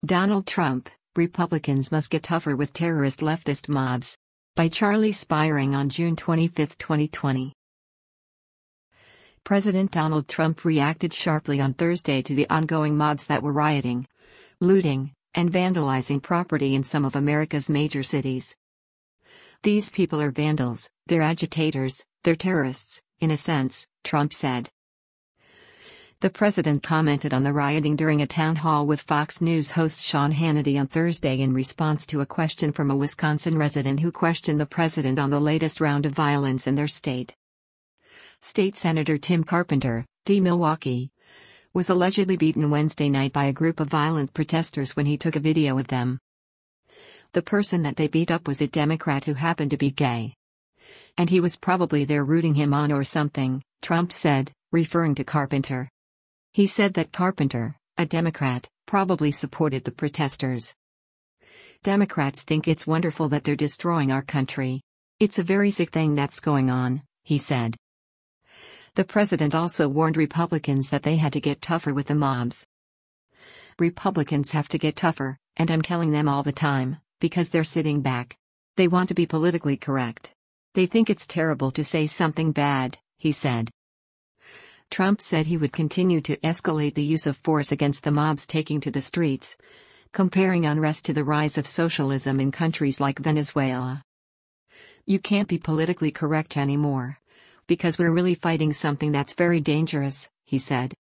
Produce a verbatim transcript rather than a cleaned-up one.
Donald Trump, Republicans must get tougher with terrorist leftist mobs. By Charlie Spiring on June twenty-fifth, twenty twenty. President Donald Trump reacted sharply on Thursday to the ongoing mobs that were rioting, looting, and vandalizing property in some of America's major cities. "These people are vandals, they're agitators, they're terrorists, in a sense," Trump said. The president commented on the rioting during a town hall with Fox News host Sean Hannity on Thursday in response to a question from a Wisconsin resident who questioned the president on the latest round of violence in their state. State Senator Tim Carpenter, D. Milwaukee, was allegedly beaten Wednesday night by a group of violent protesters when he took a video of them. The person that they beat up was a Democrat who happened to be gay. And he was probably there rooting him on or something, Trump said, referring to Carpenter. He said that Carpenter, a Democrat, probably supported the protesters. "Democrats think it's wonderful that they're destroying our country. It's a very sick thing that's going on," he said. The president also warned Republicans that they had to get tougher with the mobs. "Republicans have to get tougher, and I'm telling them all the time, because they're sitting back. They want to be politically correct. They think it's terrible to say something bad," he said. Trump said he would continue to escalate the use of force against the mobs taking to the streets, comparing unrest to the rise of socialism in countries like Venezuela. "You can't be politically correct anymore, because we're really fighting something that's very dangerous," he said.